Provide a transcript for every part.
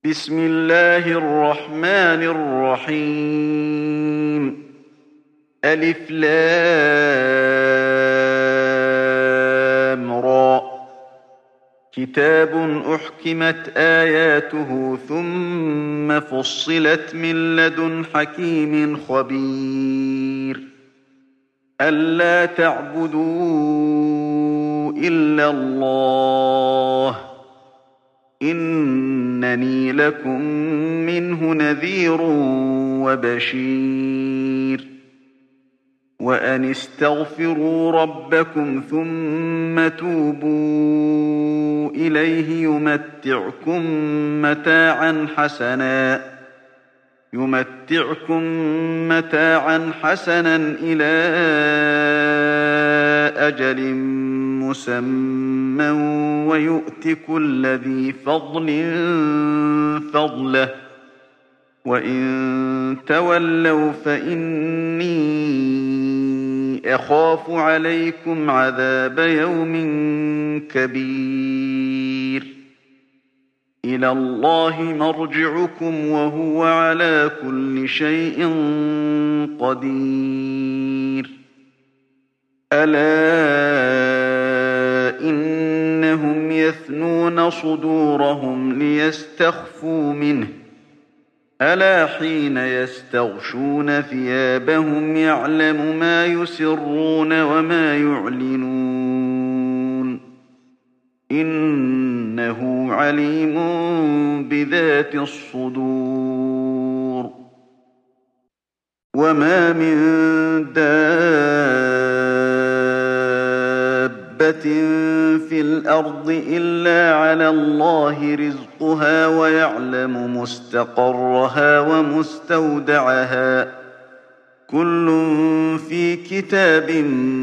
بسم الله الرحمن الرحيم. ألف لام را. كتاب أحكمت آياته ثم فصلت من لدن حكيم خبير. ألا تعبدوا إلا الله إنني لكم منه نذير وبشير. وأن استغفروا ربكم ثم توبوا إليه يمتعكم متاعا حسنا إلى أجل مسمى ويؤت كل ذي فضل فضله وإن تولوا فإني أخاف عليكم عذاب يوم كبير. إلى الله مرجعكم وهو على كل شيء قدير. ألا إنهم يثنون صدورهم ليستخفوا منه ألا حين يستغشون ثيابهم يعلم ما يسرون وما يعلنون إنه عليم بذات الصدور. وما من دابة في الأرض إلا على الله رزقها ويعلم مستقرها ومستودعها كل في كتاب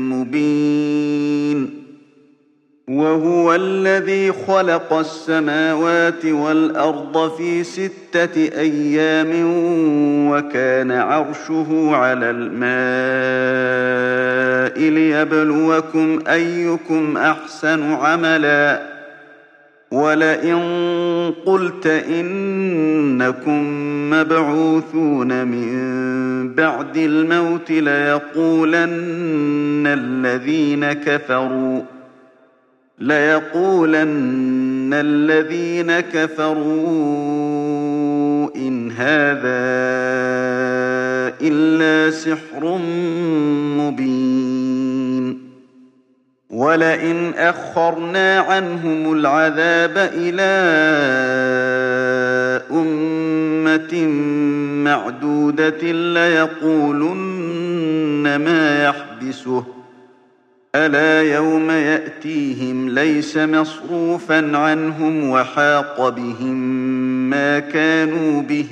مبين. وهو الذي خلق السماوات والأرض في 6 أيام وكان عرشه على الماء ليبلوكم أيكم أحسن عملا. ولئن قلت إنكم مبعوثون من بعد الموت ليقولن الذين كفروا إن هذا إلا سحر مبين. ولئن أخرنا عنهم العذاب إلى أمة معدودة ليقولن ما يحبسه ألا يوم يأتيهم ليس مصروفا عنهم وحاق بهم ما كانوا به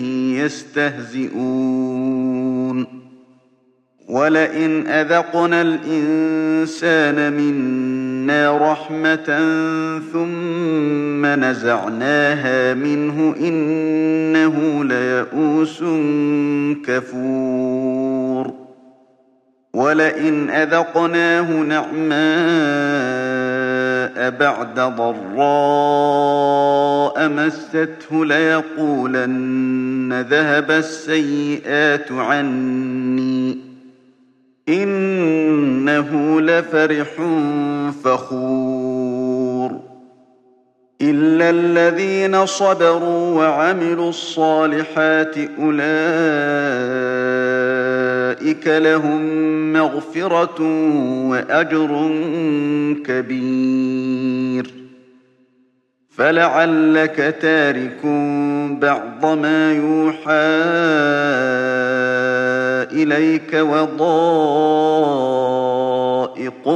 يستهزئون. ولئن أذقنا الإنسان منا رحمة ثم نزعناها منه إنه ليئوس كفور. ولئن أذقناه نعماء بعد ضراء مسته ليقولن ذهب السيئات عني إنه لفرح فخور. إلا الذين صبروا وعملوا الصالحات أولئك لهم مغفرة وأجر كبير. فلعلك تارك بعض ما يوحى إليك وضائق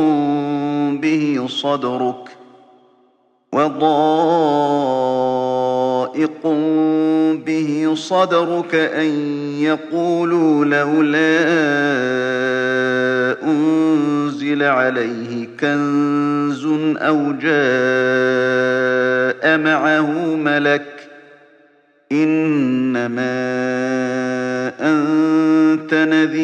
به صدرك أن يقولوا لولا أنزل عليه كنز أو جاء معه ملك إنما أنت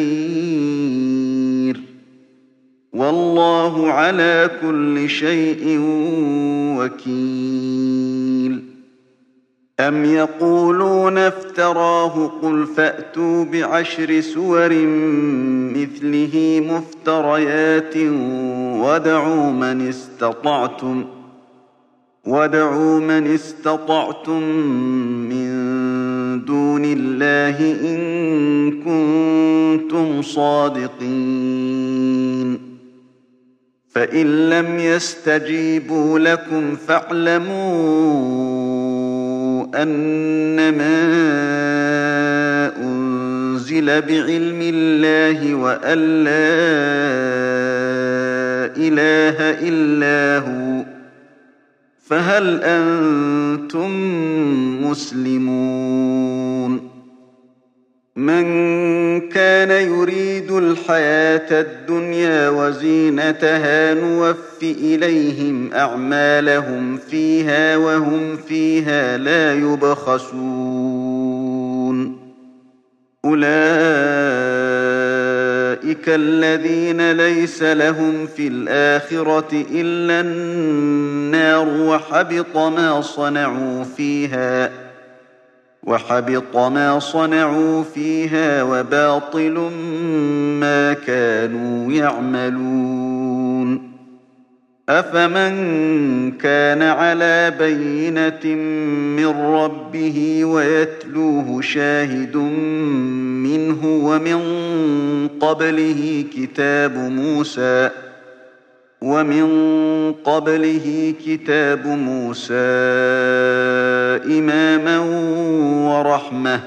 نذير والله على كل شيء وكيل. أم يقولون افتراه قل فأتوا بعشر سور مثله مفتريات وادعوا من استطعتم من دون الله إن كنتم صادقين فإن لم يستجيبوا لكم فاعلموا أنما أنزل بعلم الله وأن لا إله إلا هو فهل أنتم مسلمون من كان يريد الحياة الدنيا وزينتها نوف إليهم أعمالهم فيها وهم فيها لا يبخسون أولئك الذين ليس لهم في الآخرة إلا النار وحبط ما صنعوا فيها وباطل ما كانوا يعملون أفمن كان على بينة من ربه ويتلوه شاهد منه ومن قبله كتاب موسى إماما ورحمة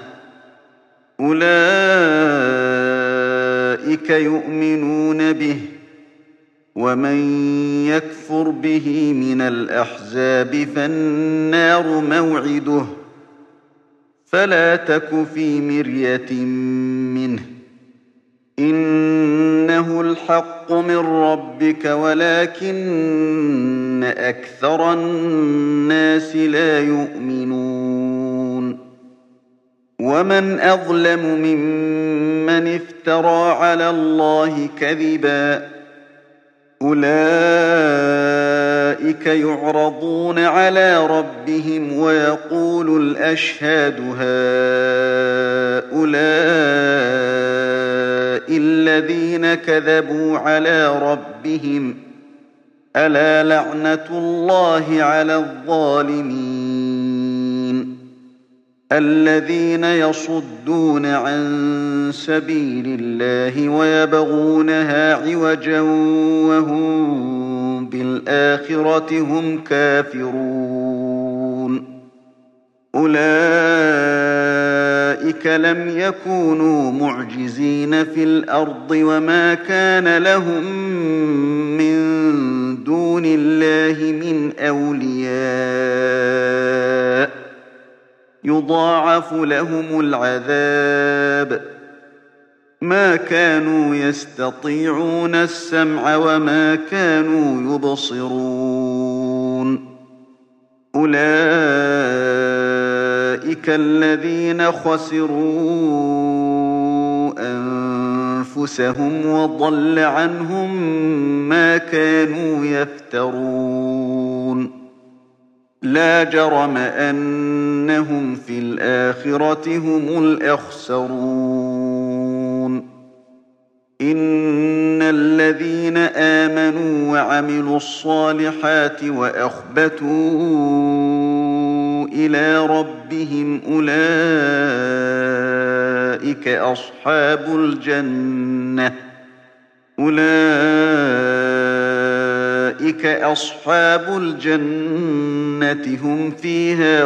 أولئك يؤمنون به ومن يكفر به من الأحزاب فالنار موعده فلا تك في مرية منه إنه الحق من ربك ولكن أكثر الناس لا يؤمنون ومن أظلم ممن افترى على الله كذبا أولئك يعرضون على ربهم ويقول الأشهاد هؤلاء الذين كذبوا على ربهم ألا لعنة الله على الظالمين الذين يصدون عن سبيل الله ويبغونها عوجا وهم بالآخرة هم كافرون أولئك لم يكونوا معجزين في الأرض وما كان لهم من دون الله من أولياء يضاعف لهم العذاب ما كانوا يستطيعون السمع وما كانوا يبصرون أولئك الذين خسروا أنفسهم وضل عنهم ما كانوا يفترون لا جرم أنهم في الآخرة هم الأخسرون إن الذين آمنوا وعملوا الصالحات وأخبتوا إلى ربهم أولئك أصحاب الجنة هم فيها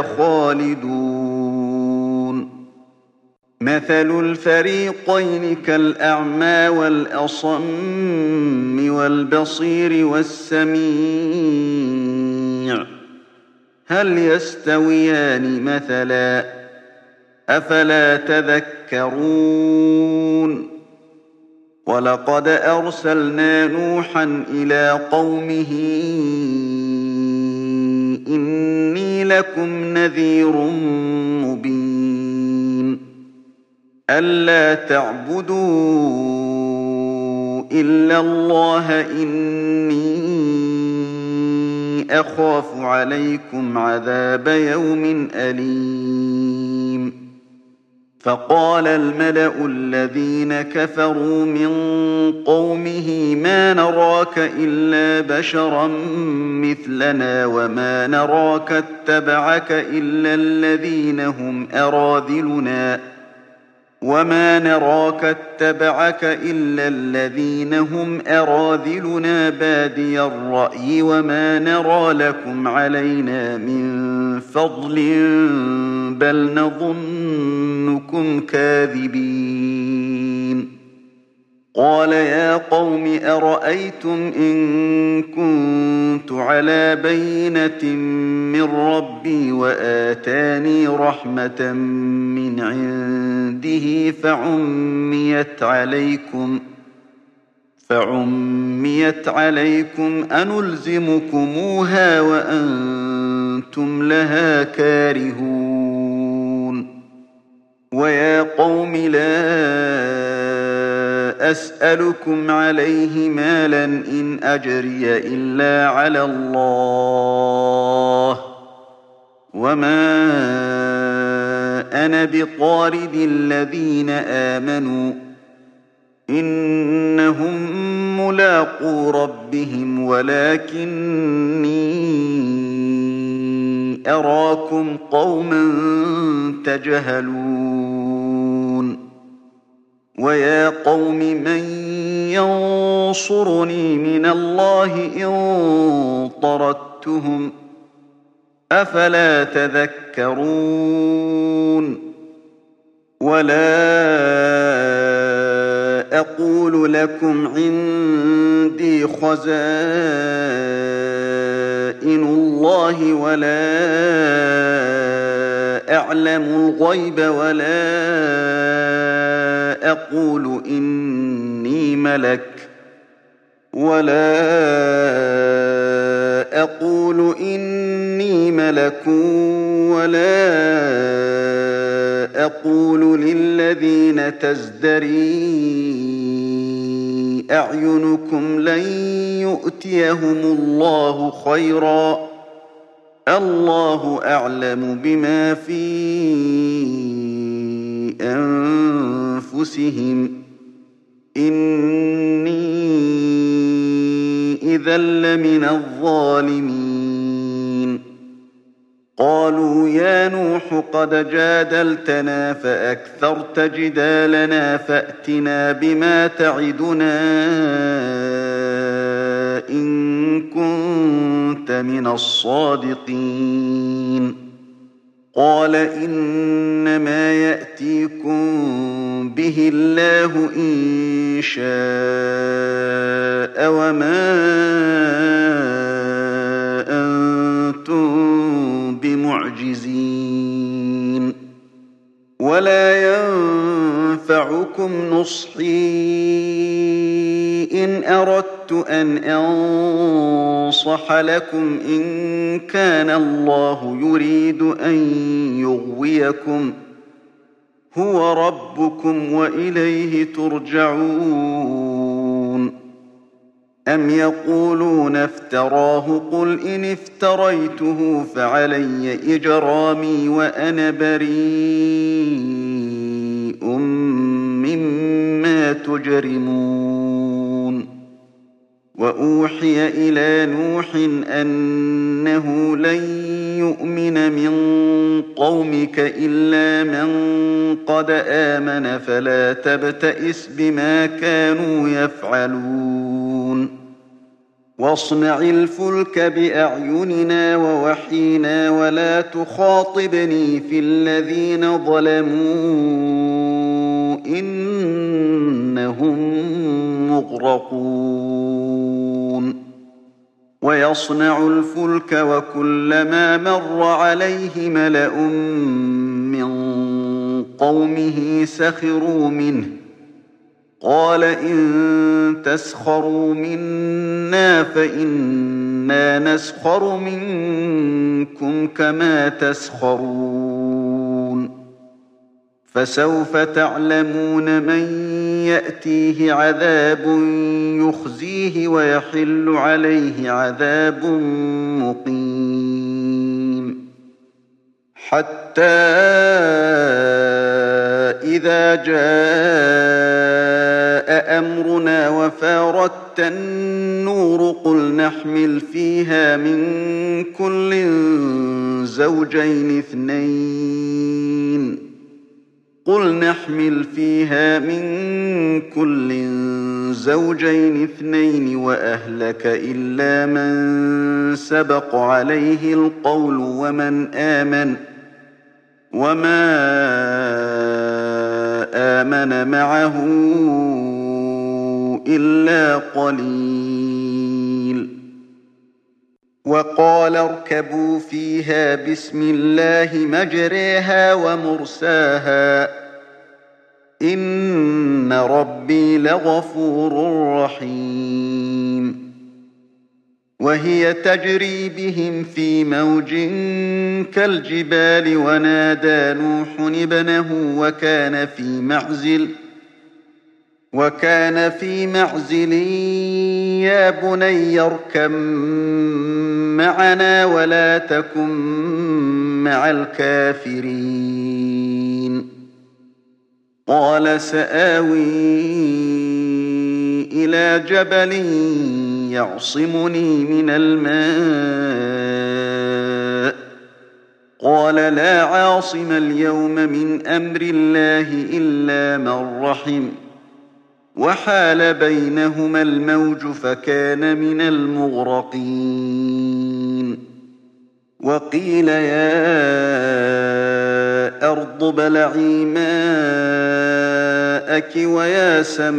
خالدون مثل الفريقين كالأعمى والأصم والبصير والسميع هل يستويان مثلا أفلا تذكرون ولقد أرسلنا نوحا إلى قومه إني لكم نذير مبين ألا تعبدوا إلا الله إني أخاف عليكم عذاب يوم أليم فقال الملأ الذين كفروا من قومه ما نراك إلا بشرا مثلنا وما نراك اتبعك إلا الذين هم أراذلنا بادي الرأي وما نرى لكم علينا من فضل بل نظنكم كاذبين قال يا قوم أرأيتم إن كنت على بينة من ربي وآتاني رحمة من عنده فعميت عليكم أنلزمكموها وأنتم لها كارهون ويا قوم لا أسألكم عليه مالا إن أجري إلا على الله وما أنا بطارد الذين آمنوا إنهم ملاقو ربهم ولكني أراكم قوما تجهلون ويا قوم من ينصرني من الله إن طردتهم أفلا تذكرون ولا أقول لكم عندي خزائن الله ولا أعلم الغيب ولا أقول إني ملك ولا أقول للذين تزدري أعينكم لن يؤتيهم الله خيرا الله أعلم بما في أنفسهم إني إذا لمن الظالمين قالوا يا نوح قد جادلتنا فأكثرت جدالنا فأتنا بما تعدنا إن كنت من الصادقين قال إنما يأتيكم به الله إن شاء وما أنتم بمعجزين ولا ينفعكم نصحي إن أردت أن أنصح لكم إن كان الله يريد أن يغويكم هو ربكم وإليه ترجعون أم يقولون افتراه قل إن افتريته فعلي إجرامي وأنا بريء مما تجرمون وأوحي إلى نوح أنه لن يؤمن من قومك إلا من قد آمن فلا تبتئس بما كانوا يفعلون واصنع الفلك بأعيننا ووحينا ولا تخاطبني في الذين ظلموا إنهم مغرقون ويصنع الفلك وكلما مر عليه ملأ من قومه سخروا منه قال إن تسخروا منا فإنا نسخر منكم كما تسخرون فسوف تعلمون من يأتيه عذاب يخزيه ويحل عليه عذاب مقيم حتى إذا جاء أمرنا وفارت النور قل نحمل فيها من كل زوجين اثنين وأهلك إلا من سبق عليه القول وما آمن معه إلا قليل وقال اركبوا فيها بسم الله مجريها ومرساها إن ربي لغفور رحيم وهي تجري بهم في موج كالجبال ونادى نوح ابنه وكان في معزل يا بني اركب معنا ولا تكن مع الكافرين قال سآوي إلى جبل يعصمني من الماء قال لا عاصم اليوم من أمر الله إلا من رحم وحال بينهما الموج فكان من المغرقين وقيل يا أرض ابلعي ماءك ويا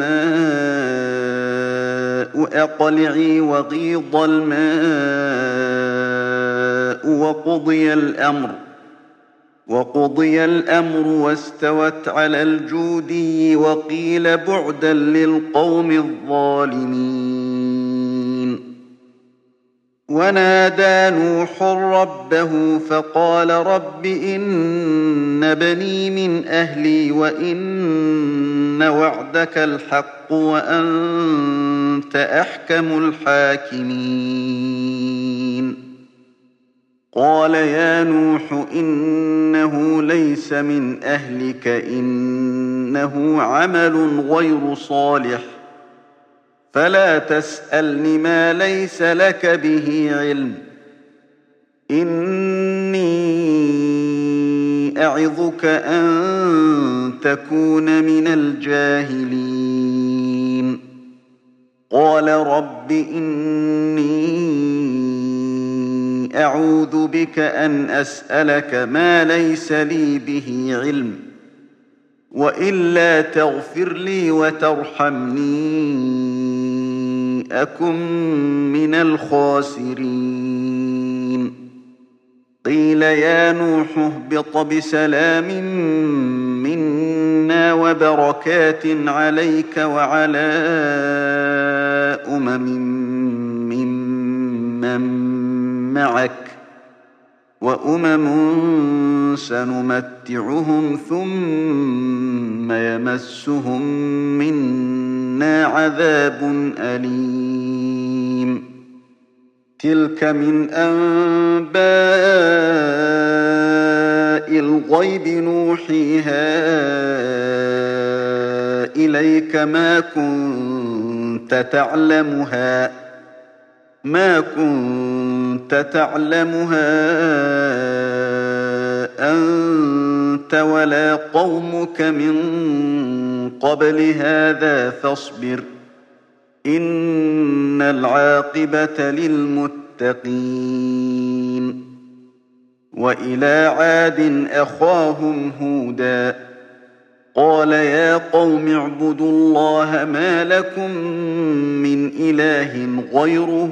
سماء أقلعي وغيض الماء وقضي الأمر واستوت على الجودي وقيل بعدا للقوم الظالمين ونادى نوح ربه فقال رب إن بني من أهلي وإن وعدك الحق وأنت أحكم الحاكمين قال يا نوح إنه ليس من أهلك إنه عمل غير صالح فلا تسألني ما ليس لك به علم إني أعظك أن تكون من الجاهلين قال رب إني أعوذ بك أن أسألك ما ليس لي به علم وإلا تغفر لي وترحمني أكن من الخاسرين قيل يا نوح اهبط بسلام منا وبركات عليك وعلى ممن معك وأمم سنمتعهم ثم يمسهم منا عذاب أليم تلك من أنباء الغيب نوحيها إليك ما كنت تعلمها أنت ولا قومك من قبل هذا فاصبر إن العاقبة للمتقين وإلى عاد أخاهم هودا قال يا قوم اعبدوا الله ما لكم من إله غيره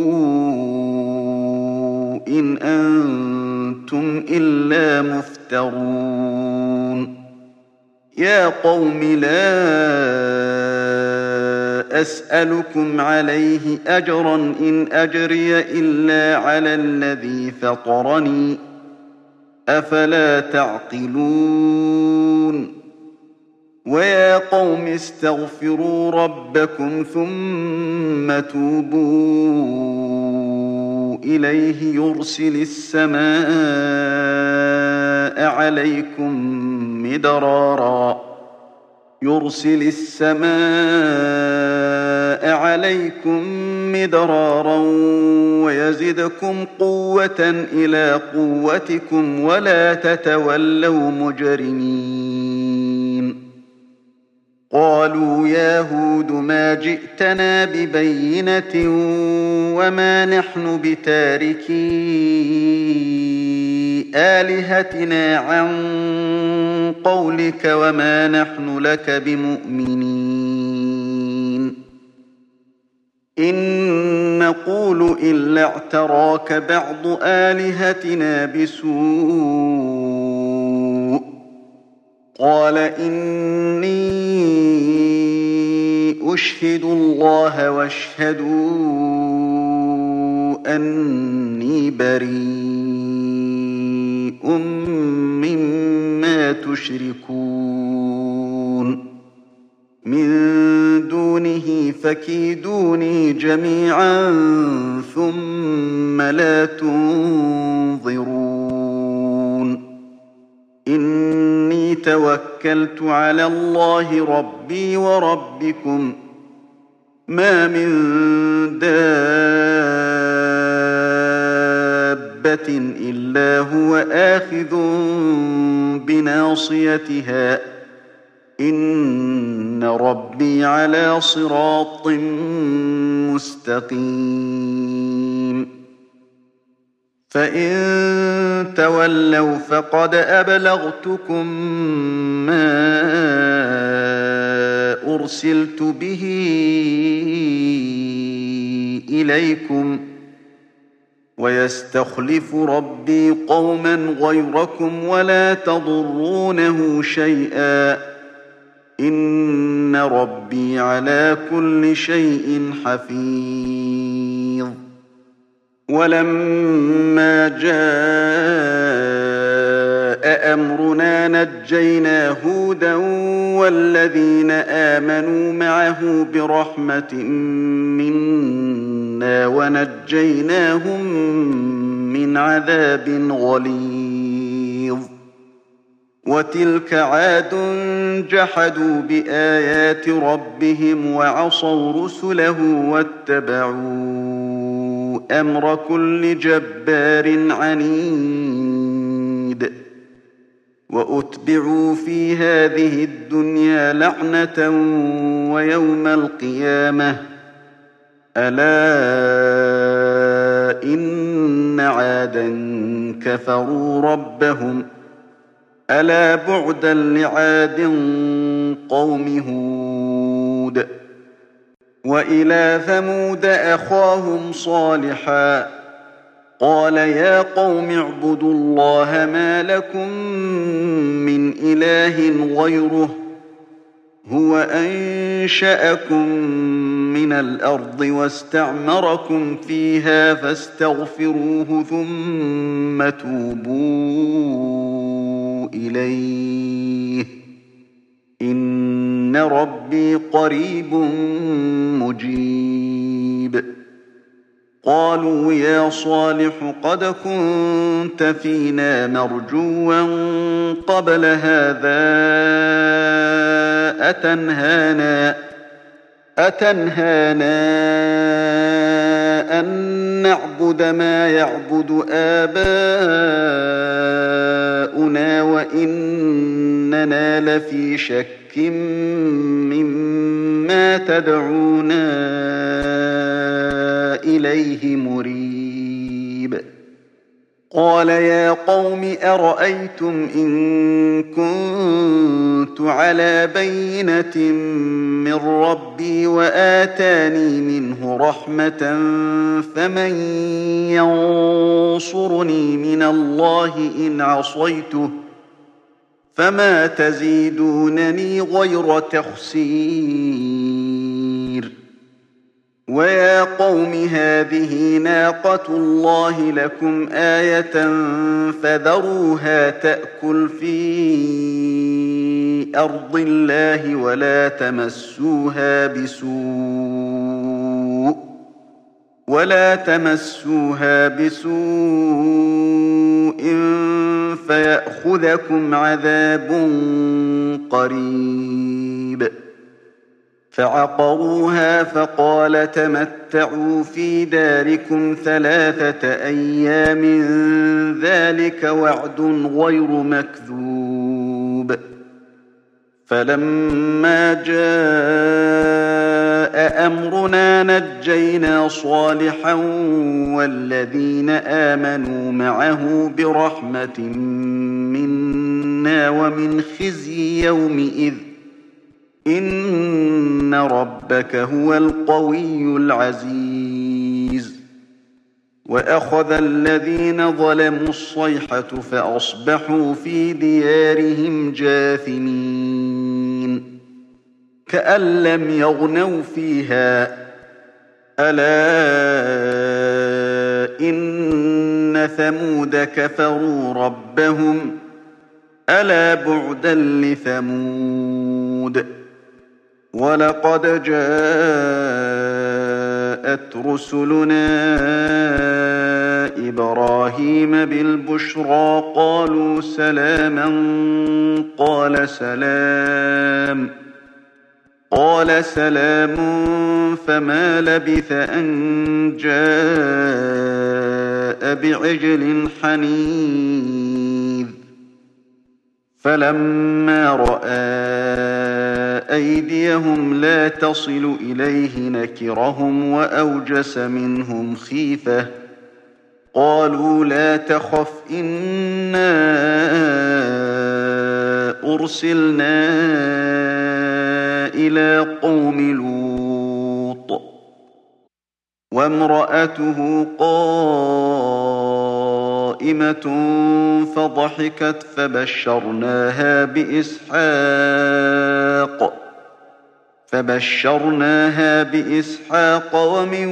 إن أنتم إلا مفترون يا قوم لا أسألكم عليه أجرا إن أجري إلا على الذي فطرني أفلا تعقلون ويا قوم استغفروا ربكم ثم توبوا إليه يرسل السماء عليكم مدرارا ويزدكم قوة إلى قوتكم ولا تتولوا مجرمين. قالوا يا هود ما جئتنا ببينة وما نحن بتاركي آلهتنا عن قولك وما نحن لك بمؤمنين. إن نقول إلا اعتراك بعض آلهتنا بسوء. قال إني أشهد الله واشهدوا أني بريء مما تشركون من دونه فكيدوني جميعا ثم لا تنظرون. إني توكلت على الله ربي وربكم ما من دابة إلا هو آخذ بناصيتها إن ربي على صراط مستقيم. فإن تولوا فقد أبلغتكم ما أرسلت به إليكم ويستخلف ربي قوما غيركم ولا تضرونه شيئا إن ربي على كل شيء حفيظ. ولما جاء أمرنا نجينا هودا والذين آمنوا معه برحمة منا ونجيناهم من عذاب غليظ. وتلك عاد جحدوا بآيات ربهم وعصوا رسله واتبعوا أمر كل جبار عنيد. وأتبعوا في هذه الدنيا لعنة ويوم القيامة ألا إن عادا كفروا ربهم ألا بعدا لعاد قوم هود. وإلى ثمود أخاهم صالحا قال يا قوم اعبدوا الله ما لكم من إله غيره هو أنشأكم من الأرض واستعمركم فيها فاستغفروه ثم توبوا إليه إن ربي قريب مجيب. قالوا يا صالح قد كنت فينا مرجوا قبل هذا أتنهانا أن نعبد ما يعبد آباؤنا وإننا لفي شك مما تدعونا إليه مريب. قال يا قوم أرأيتم إن كنت على بينة من ربي وآتاني منه رحمة فمن ينصرني من الله إن عصيته فما تزيدونني غير تخسير. ويا قوم هذه ناقة الله لكم آية فذروها تأكل في أرض الله ولا تمسوها بسوء ولا تمسوها بسوء فيأخذكم عذاب قريب. فعقروها فقال تمتعوا في داركم 3 أيام ذلك وعد غير مكذوب. فلما جاء أمرنا نجينا صالحا والذين آمنوا معه برحمة منا ومن خزي يومئذ إن ربك هو القوي العزيز. وأخذ الذين ظلموا الصيحة فأصبحوا في ديارهم جاثمين كأن لم يغنوا فيها ألا إن ثمود كفروا ربهم ألا بعدا لثمود. ولقد جاءت رسلنا إبراهيم بالبشرى قالوا سلاما قال سلام فما لبث أن جاء بعجل حنيذ. فلما رأى أيديهم لا تصل إليه نكرهم وأوجس منهم خيفة قالوا لا تخف إنا أرسلنا إلى قوم لوط وامرأته قائمة فضحكت فبشرناها بإسحاق ومن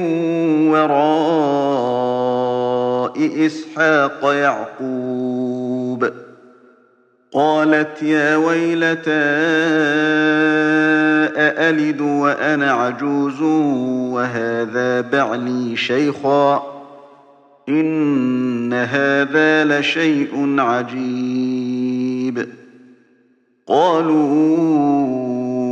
وراء إسحاق يعقوب. قالت يا ويلتى أألد وأنا عجوز وهذا بعلي شيخا إن هذا لشيء عجيب. قالوا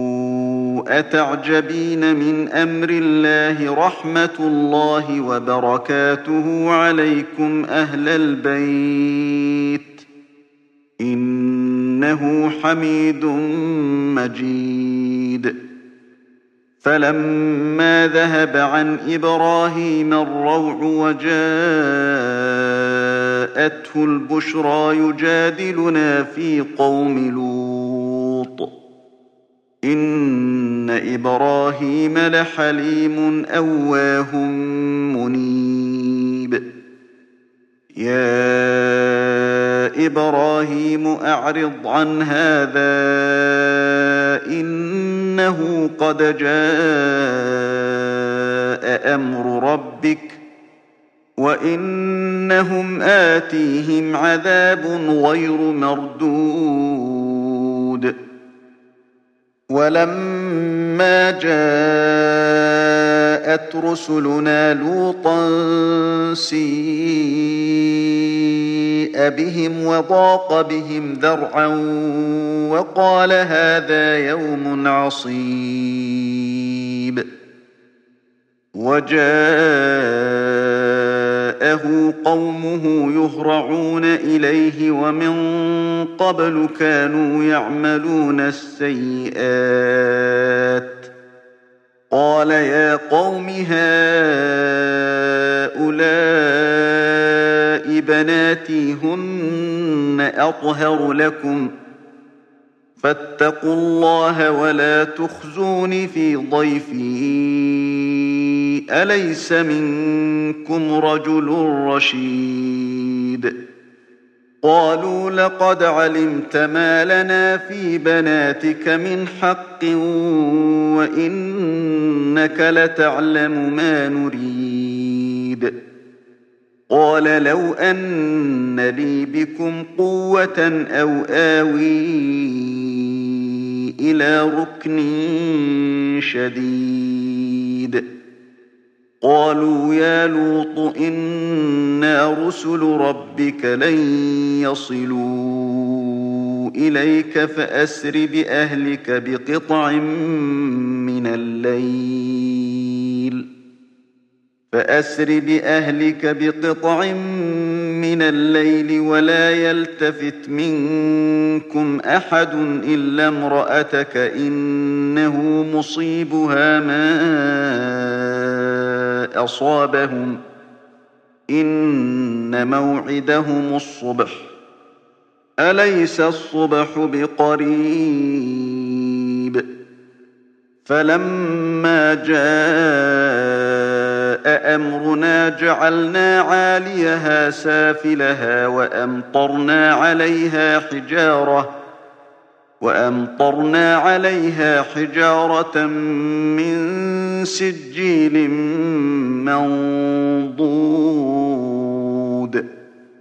أتعجبين من أمر الله رحمة الله وبركاته عليكم أهل البيت إنه حميد مجيد. فلما ذهب عن إبراهيم الروع وجاءته البشرى يجادلنا في قوم لوط إن إبراهيم لحليم أواه منيب. يا إبراهيم أعرض عن هذا إنه قد جاء أمر ربك وإنهم آتيهم عذاب غير مردود. ولما جاءت رسلنا لوطا سيء بهم وضاق بهم ذرعا وقال هذا يوم عصيب. وجاءه قومه يهرعون إليه ومن قبل كانوا يعملون السيئات. قال يا قوم هؤلاء بناتي هن أطهر لكم فاتقوا الله ولا تخزون في ضيفي أليس منكم رجل رشيد. قالوا لقد علمت ما لنا في بناتك من حق وإنك لتعلم ما نريد. قال لو أن لي بكم قوة أو آوي إلى ركن شديد. قالوا يا لوط إنا رسل ربك لن يصلوا إليك فأسر بأهلك بقطع من الليل ولا يلتفت منكم أحد إلا امرأتك إنه مصيبها ما أصابهم إن موعدهم الصبح أليس الصبح بقريب فلما جاء أمرنا جعلنا عاليها سافلها وأمطرنا عليها حجارة من سجيل منضود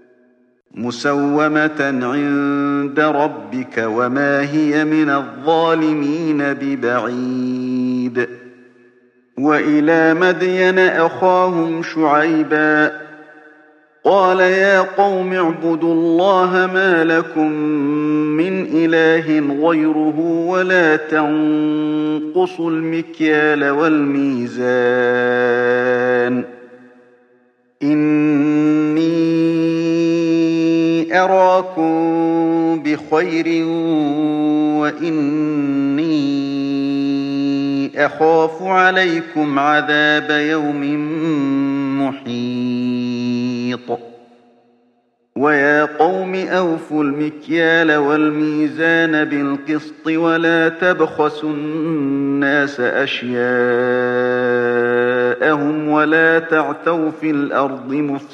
مسومة عند ربك وما هي من الظالمين ببعيد وإلى مدين أخاهم شعيبا قال يا قوم اعبدوا الله ما لكم من إله غيره ولا تنقصوا المكيال والميزان إني أراكم بخير وإني أخاف عليكم عذاب يوم محيط ويا قوم أوفوا المكيال والميزان بالقسط ولا تبخسوا الناس أشياءهم ولا تعثوا في الأرض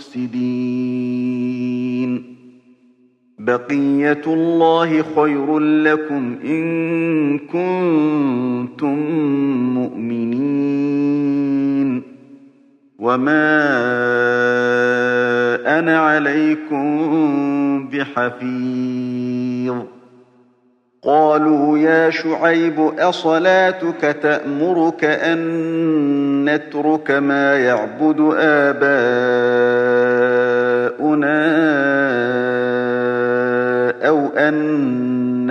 مفسدين بقية الله خير لكم إن كنتم مؤمنين وما أنا عليكم بحفيظ قالوا يا شعيب أصلاتك تأمرك أن نترك ما يعبد آباؤنا أو أن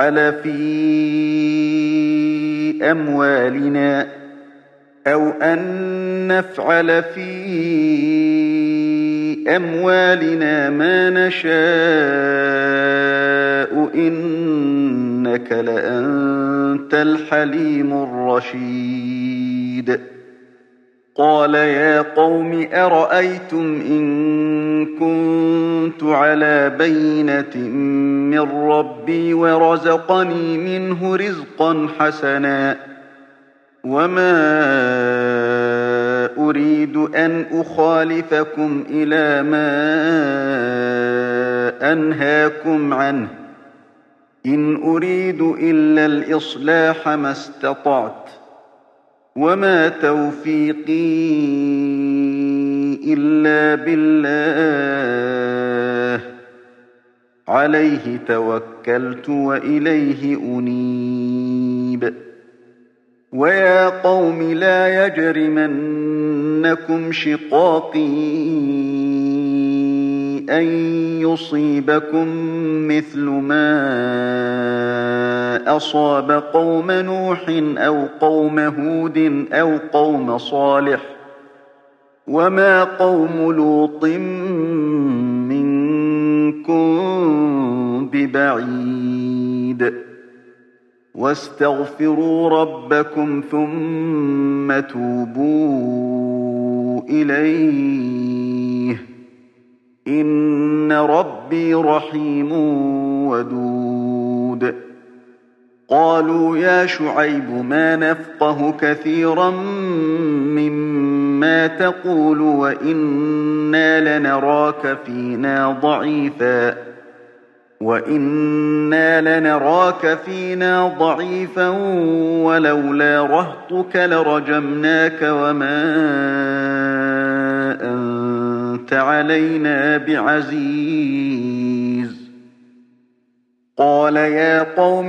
نفعل في أموالنا ما نشاء إنك لأنت الحليم الرشيد قال يا قوم أرأيتم إن كنت على بينة من ربي ورزقني منه رزقا حسنا وما أريد أن أخالفكم إلى ما أنهاكم عنه إن أريد إلا الإصلاح ما استطعت وما توفيقي إلا بالله عليه توكلت وإليه أنيب ويا قوم لا يجرمنكم شقاقي أن يصيبكم مثل ما أصاب قوم نوح أو قوم هود أو قوم صالح وما قوم لوط منكم ببعيد واستغفروا ربكم ثم توبوا إليه إن ربي رحيم ودود قالوا يا شعيب ما نفقه كثيرا مما تقول وإنا لنراك فينا ضعيفا ولولا رهطك لرجمناك وما أنت علينا بعزيز قال يا قوم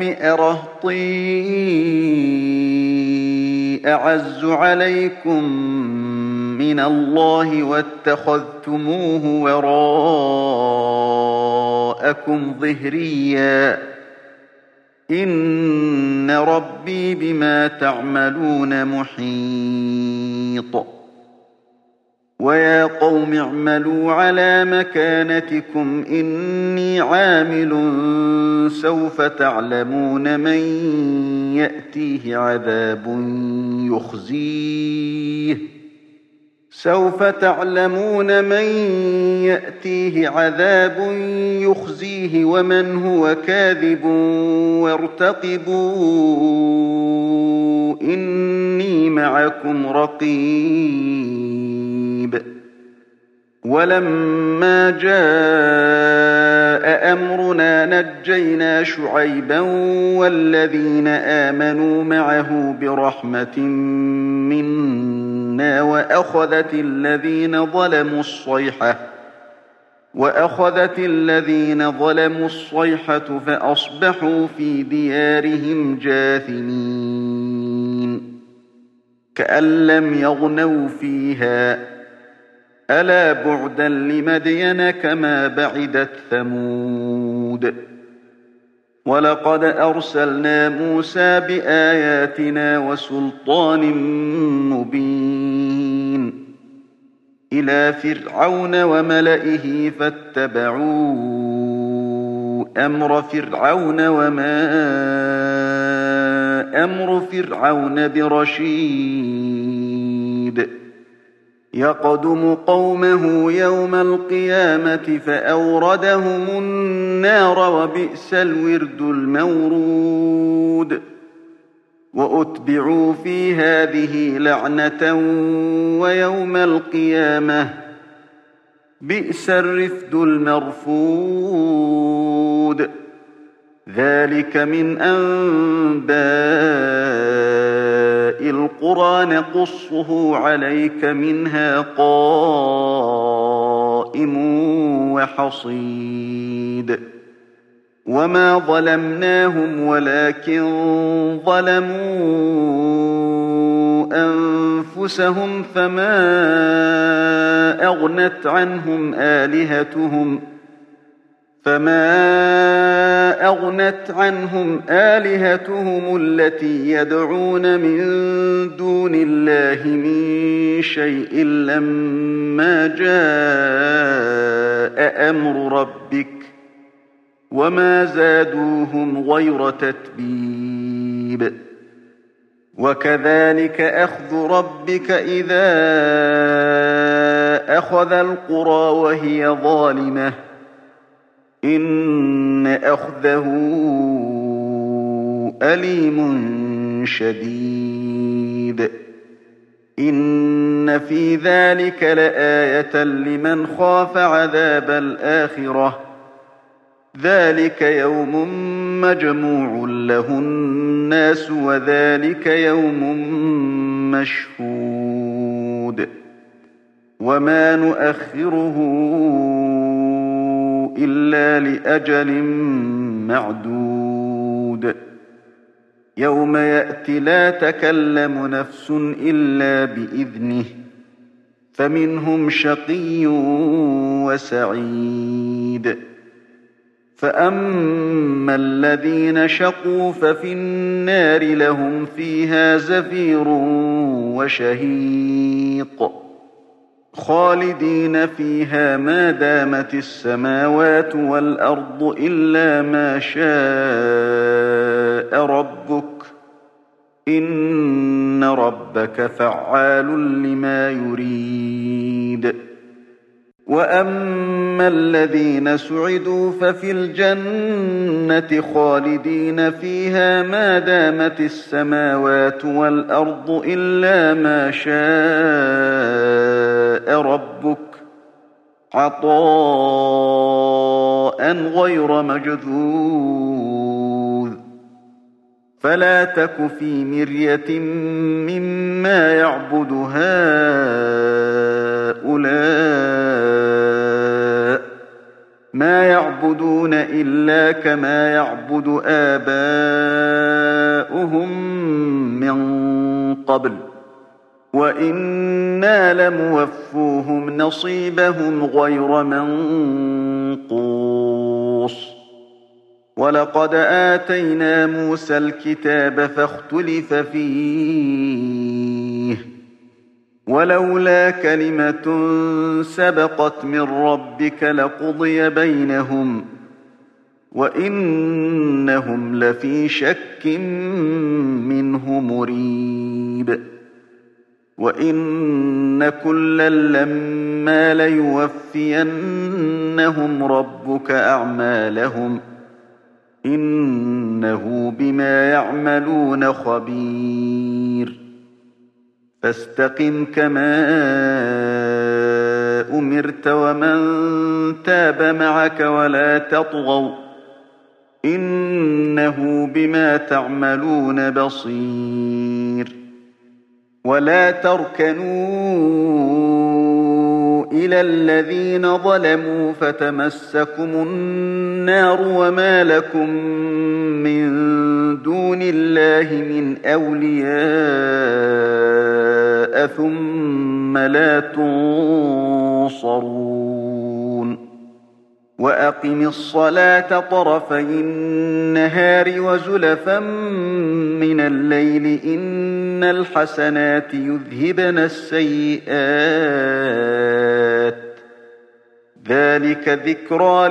أرهطي أعز عليكم من الله واتخذتموه وراءكم ظهريا إن ربي بما تعملون محيط ويا قوم اعملوا على مكانتكم إني عامل سوف تعلمون من يأتيه عذاب يخزيه ومن هو كاذب وارتقبوا إني معكم رقيب ولما جاء أمرنا نجينا شعيبا والذين آمنوا معه برحمة منا وأخذت الذين ظلموا الصيحة فأصبحوا في ديارهم جاثمين كأن لم يغنوا فيها ألا بعدا لمدين كما بعدت ثمود ولقد أرسلنا موسى بآياتنا وسلطان مبين إلى فرعون وملئه فاتبعوا أمر فرعون وما أمر فرعون برشيد يقدم قومه يوم القيامة فأوردهم النار وبئس الورد المورود وأتبعوا في هذه لعنة ويوم القيامة بئس الرفد المرفود ذلك من أنباء القرى نقصه عليك منها قائم وحصيد وما ظلمناهم ولكن ظلموا أنفسهم فما أغنت عنهم آلهتهم التي يدعون من دون الله من شيء لما جاء أمر ربك وما زادوهم غير تتبيب وكذلك أخذ ربك إذا أخذ القرى وهي ظالمة إن أخذه أليم شديد إن في ذلك لآية لمن خاف عذاب الآخرة ذلك يوم مجموع له الناس وذلك يوم مشهود وما نؤخره إلا لأجل معدود يوم يأتي لا تكلم نفس إلا بإذنه فمنهم شقي وسعيد فأما الذين شقوا ففي النار لهم فيها زفير وشهيق خالدين فيها ما دامت السماوات والأرض إلا ما شاء ربك إن ربك فعال لما يريد وأما الذين سعدوا ففي الجنة خالدين فيها ما دامت السماوات والأرض إلا ما شاء ربك عطاء غير مجذوذ فلا تك في مرية مما يعبد هؤلاء ما يعبدون إلا كما يعبد آباؤهم من قبل وإنا لموفوهم نصيبهم غير منقوص ولقد آتينا موسى الكتاب فاختلف فيه ولولا كلمة سبقت من ربك لقضي بينهم وإنهم لفي شك منه مريب وإن كلا لما ليوفينهم ربك أعمالهم إنه بما يعملون خبير فاستقم كما أمرت ومن تاب معك ولا تطغوا إنه بما تعملون بصير ولا تركنوا إلى الذين ظلموا فتمسكم النار وما لكم من دون الله من أولياء ثم لا تنصرون وأقم الصلاة طرفي النهار وزلفا من الليل إن الحسنات يذهبن السيئات ذلك ذكرى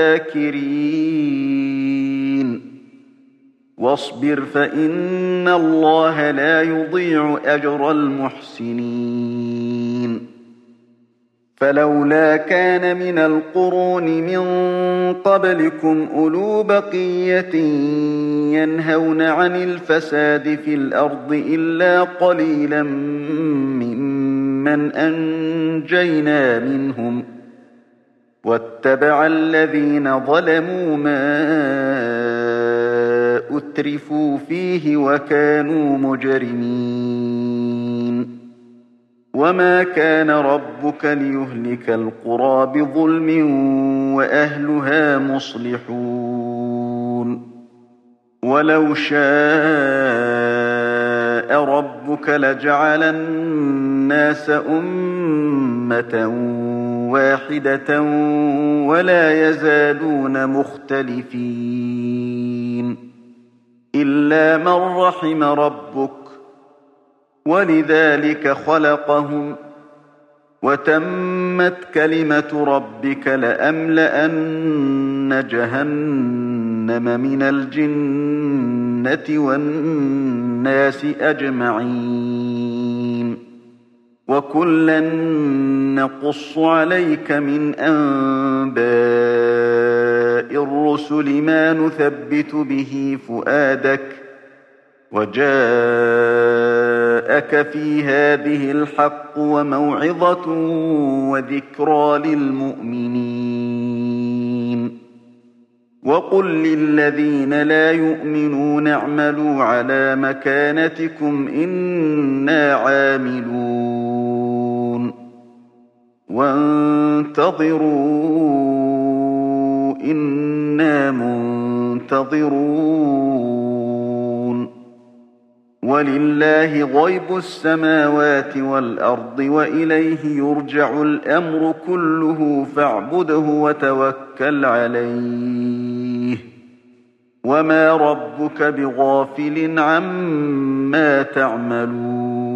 للذاكرين واصبر فإن الله لا يضيع أجر المحسنين فلولا كان من القرون من قبلكم أولو بقية ينهون عن الفساد في الأرض إلا قليلا ممن أنجينا منهم واتبع الذين ظلموا ما أترفوا فيه وكانوا مجرمين وما كان ربك ليهلك القرى بظلم وأهلها مصلحون ولو شاء ربك لجعل الناس أمة واحدة ولا يزالون مختلفين إلا من رحم ربك ولذلك خلقهم وتمت كلمة ربك لأملأن جهنم من الجنة والناس أجمعين وكلا نقص عليك من أنباء الرسل ما نثبت به فؤادك وجاءك في هذه الحق وموعظة وذكرى للمؤمنين وقل للذين لا يؤمنون اعملوا على مكانتكم إنا عاملون وانتظروا إنا منتظرون ولله غيب السماوات والأرض وإليه يرجع الأمر كله فاعبده وتوكل عليه وما ربك بغافل عما تعملون